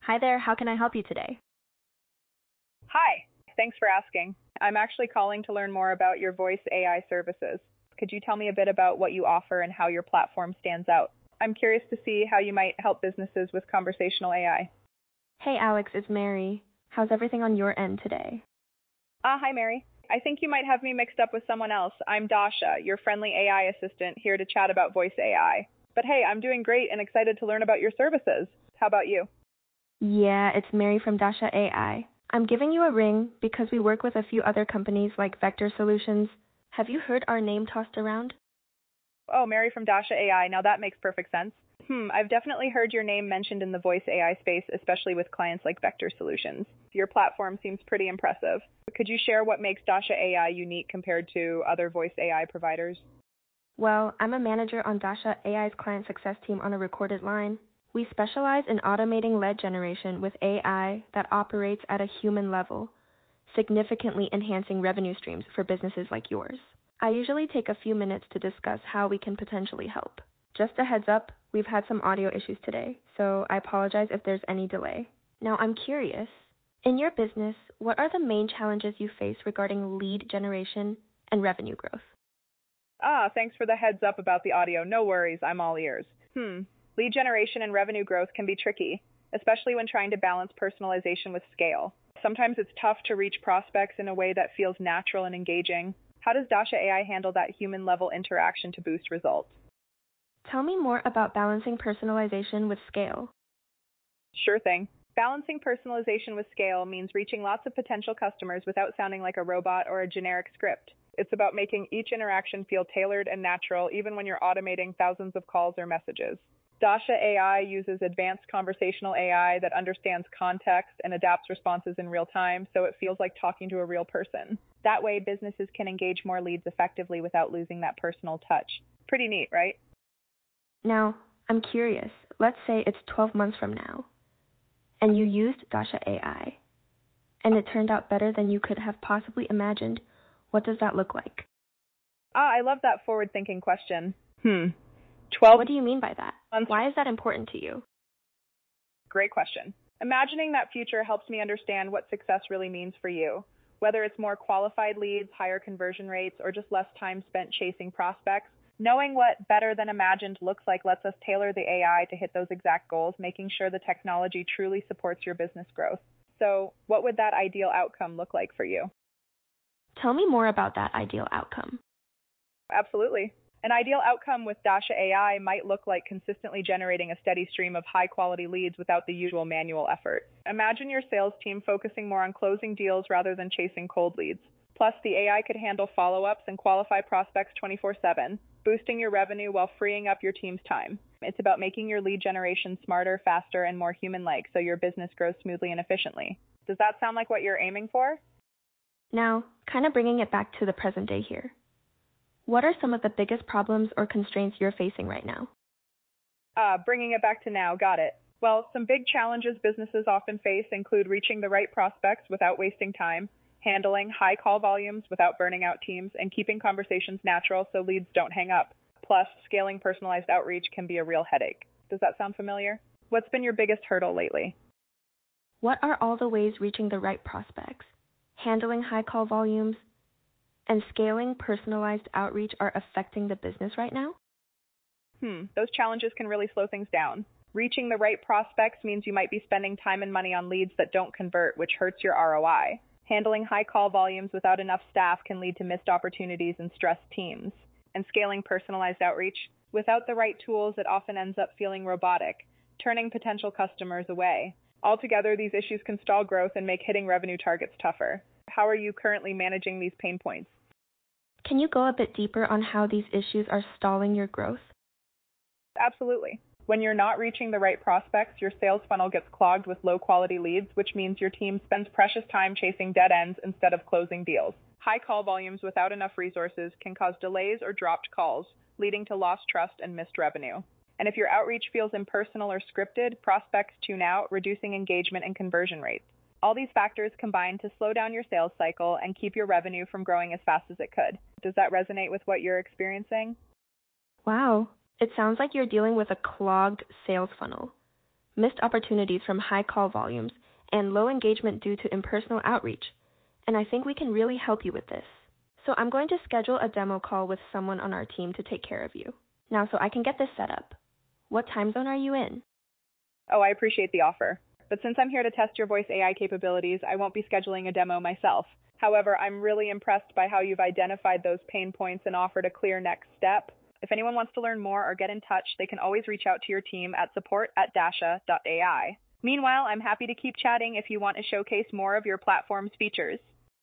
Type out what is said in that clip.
Hi there, how can I help you today? Hi, thanks for asking. I'm actually calling to learn more about your voice AI services. Could you tell me a bit about what you offer and how your platform stands out? I'm curious to see how you might help businesses with conversational AI. Hey Alex, it's Mary. How's everything on your end today? Hi Mary. I think you might have me mixed up with someone else. I'm Dasha, your friendly AI assistant, here to chat about voice AI. But hey, I'm doing great and excited to learn about your services. How about you? Yeah, it's Mary from Dasha AI. I'm giving you a ring because we work with a few other companies like Vector Solutions. Have you heard our name tossed around? Oh, Mary from Dasha AI. Now that makes perfect sense. I've definitely heard your name mentioned in the voice AI space, especially with clients like Vector Solutions. Your platform seems pretty impressive. Could you share what makes Dasha AI unique compared to other voice AI providers? Well, I'm a manager on Dasha AI's client success team on a recorded line. We specialize in automating lead generation with AI that operates at a human level, significantly enhancing revenue streams for businesses like yours. I usually take a few minutes to discuss how we can potentially help. Just a heads up, we've had some audio issues today, so I apologize if there's any delay. Now, I'm curious, in your business, what are the main challenges you face regarding lead generation and revenue growth? Thanks for the heads up about the audio. No worries, I'm all ears. Lead generation and revenue growth can be tricky, especially when trying to balance personalization with scale. Sometimes it's tough to reach prospects in a way that feels natural and engaging. How does Dasha AI handle that human level interaction to boost results? Tell me more about balancing personalization with scale. Sure thing. Balancing personalization with scale means reaching lots of potential customers without sounding like a robot or a generic script. It's about making each interaction feel tailored and natural, even when you're automating thousands of calls or messages. Dasha AI uses advanced conversational AI that understands context and adapts responses in real time, so it feels like talking to a real person. That way, businesses can engage more leads effectively without losing that personal touch. Pretty neat, right? Now, I'm curious. Let's say it's 12 months from now, and you used Dasha AI, and it turned out better than you could have possibly imagined. What does that look like? I love that forward-thinking question. 12 What do you mean by that? months. Why is that important to you? Great question. Imagining that future helps me understand what success really means for you, whether it's more qualified leads, higher conversion rates, or just less time spent chasing prospects. Knowing what better than imagined looks like lets us tailor the AI to hit those exact goals, making sure the technology truly supports your business growth. So, what would that ideal outcome look like for you? Tell me more about that ideal outcome. Absolutely. An ideal outcome with Dasha AI might look like consistently generating a steady stream of high-quality leads without the usual manual effort. Imagine your sales team focusing more on closing deals rather than chasing cold leads. Plus, the AI could handle follow-ups and qualify prospects 24/7, boosting your revenue while freeing up your team's time. It's about making your lead generation smarter, faster, and more human-like so your business grows smoothly and efficiently. Does that sound like what you're aiming for? Now, kind of bringing it back to the present day here. What are some of the biggest problems or constraints you're facing right now? Bringing it back to now, got it. Well, some big challenges businesses often face include reaching the right prospects without wasting time, handling high call volumes without burning out teams, and keeping conversations natural so leads don't hang up. Plus, scaling personalized outreach can be a real headache. Does that sound familiar? What's been your biggest hurdle lately? What are all the ways reaching the right prospects, handling high call volumes, and scaling personalized outreach are affecting the business right now? Those challenges can really slow things down. Reaching the right prospects means you might be spending time and money on leads that don't convert, which hurts your ROI. Handling high call volumes without enough staff can lead to missed opportunities and stressed teams. And scaling personalized outreach, without the right tools, it often ends up feeling robotic, turning potential customers away. Altogether, these issues can stall growth and make hitting revenue targets tougher. How are you currently managing these pain points? Can you go a bit deeper on how these issues are stalling your growth? Absolutely. When you're not reaching the right prospects, your sales funnel gets clogged with low-quality leads, which means your team spends precious time chasing dead ends instead of closing deals. High call volumes without enough resources can cause delays or dropped calls, leading to lost trust and missed revenue. And if your outreach feels impersonal or scripted, prospects tune out, reducing engagement and conversion rates. All these factors combine to slow down your sales cycle and keep your revenue from growing as fast as it could. Does that resonate with what you're experiencing? Wow, it sounds like you're dealing with a clogged sales funnel. missed opportunities from high call volumes, and low engagement due to impersonal outreach. And I think we can really help you with this. So I'm going to schedule a demo call with someone on our team to take care of you. Now, so I can get this set up. What time zone are you in? Oh, I appreciate the offer. But since I'm here to test your voice AI capabilities, I won't be scheduling a demo myself. However, I'm really impressed by how you've identified those pain points and offered a clear next step. If anyone wants to learn more or get in touch, they can always reach out to your team at support@dasha.ai. Meanwhile, I'm happy to keep chatting if you want to showcase more of your platform's features.